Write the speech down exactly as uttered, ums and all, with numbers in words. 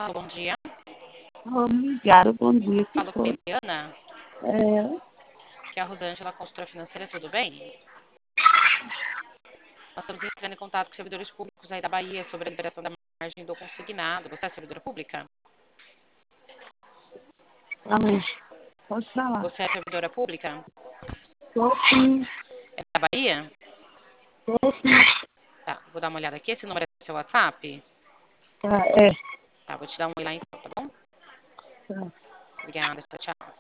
Alô, bom dia. Obrigada, bom dia. Que Falo com a foi? Eliana, É, que é a Rosângela, consultora financeira, tudo bem? Nós estamos entrando em contato com servidores públicos aí da Bahia sobre a liberação da margem do consignado. Você é servidora pública? amém. Pode falar. Você é servidora pública? Tô sim, É da Bahia? tô sim. Tá, vou dar uma olhada aqui. Esse número é seu WhatsApp? Tá, é, Tá, vou te dar um oi lá então, tá bom? tá. Obrigada, tchau, tchau.